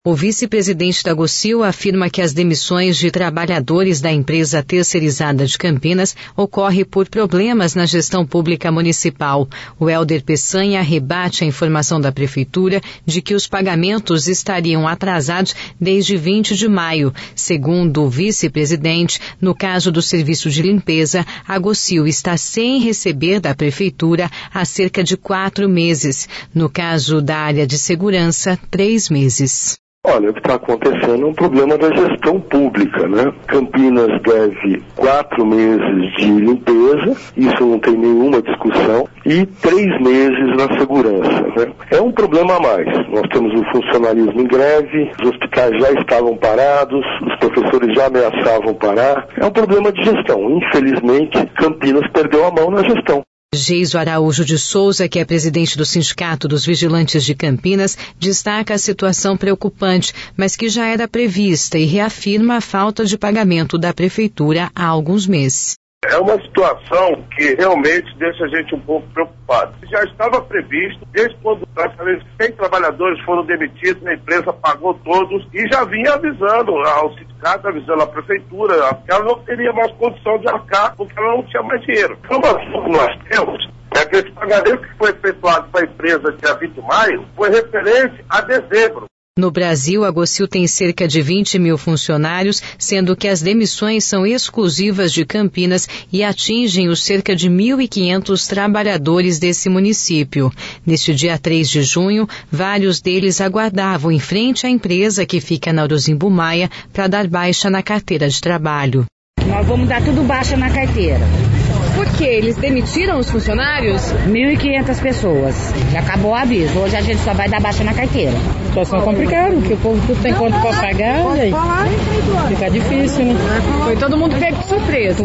O vice-presidente da GOCIL afirma que as demissões de trabalhadores da empresa terceirizada de Campinas ocorrem por problemas na gestão pública municipal. O Helder Peçanha rebate a informação da Prefeitura de que os pagamentos estariam atrasados desde 20 de maio. Segundo o vice-presidente, no caso do serviço de limpeza, a GOCIL está sem receber da Prefeitura há cerca de 4 meses. No caso da área de segurança, 3 meses. Olha, o que está acontecendo é um problema da gestão pública, né? Campinas deve 4 meses de limpeza, isso não tem nenhuma discussão, e 3 meses na segurança, né? É um problema a mais. Nós temos o funcionalismo em greve, os hospitais já estavam parados, os professores já ameaçavam parar. É um problema de gestão. Infelizmente, Campinas perdeu a mão na gestão. Geiso Araújo de Souza, que é presidente do Sindicato dos Vigilantes de Campinas, destaca a situação preocupante, mas que já era prevista e reafirma a falta de pagamento da Prefeitura há alguns meses. É uma situação que realmente deixa a gente um pouco preocupado. Já estava previsto, desde quando praticamente 100 trabalhadores foram demitidos, a empresa pagou todos e já vinha avisando ao sindicato, avisando a Prefeitura, que ela não teria mais condição de arcar, porque ela não tinha mais dinheiro. A informação que nós temos é que esse pagamento que foi efetuado para a empresa dia 20 de maio foi referente a dezembro. No Brasil, a GOCIL tem cerca de 20 mil funcionários, sendo que as demissões são exclusivas de Campinas e atingem os cerca de 1.500 trabalhadores desse município. Neste dia 3 de junho, vários deles aguardavam em frente à empresa que fica na Orozimbo Maia para dar baixa na carteira de trabalho. Nós vamos dar tudo baixa na carteira. Por quê? Eles demitiram os funcionários? 1.500 pessoas. Já acabou o aviso. Hoje a gente só vai dar baixa na carteira. A situação é complicada, porque o povo tudo tem conta para pagar e aí fica difícil, né? Foi todo mundo pego de surpresa.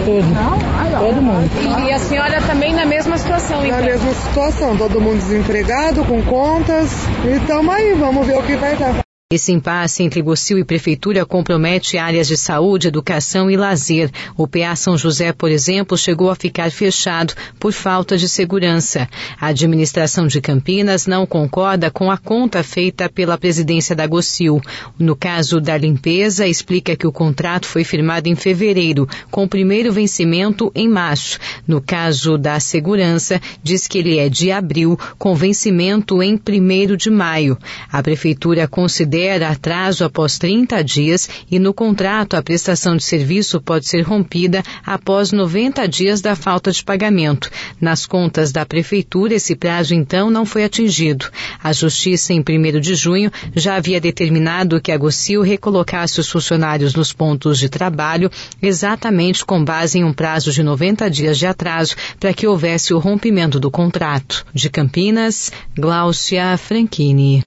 Todo mundo. E a senhora também na mesma situação, então? Na mesma situação, todo mundo desempregado, com contas. E estamos aí, vamos ver o que vai dar. Esse impasse entre GOCIL e Prefeitura compromete áreas de saúde, educação e lazer. O PA São José, por exemplo, chegou a ficar fechado por falta de segurança. A administração de Campinas não concorda com a conta feita pela presidência da GOCIL. No caso da limpeza, explica que o contrato foi firmado em fevereiro, com o primeiro vencimento em março. No caso da segurança, diz que ele é de abril, com vencimento em 1º de maio. A Prefeitura considera atraso após 30 dias e no contrato a prestação de serviço pode ser rompida após 90 dias da falta de pagamento. Nas contas da Prefeitura, esse prazo então não foi atingido. A Justiça, em 1º de junho, já havia determinado que a GOCIL recolocasse os funcionários nos pontos de trabalho exatamente com base em um prazo de 90 dias de atraso para que houvesse o rompimento do contrato. De Campinas, Gláucia Franchini.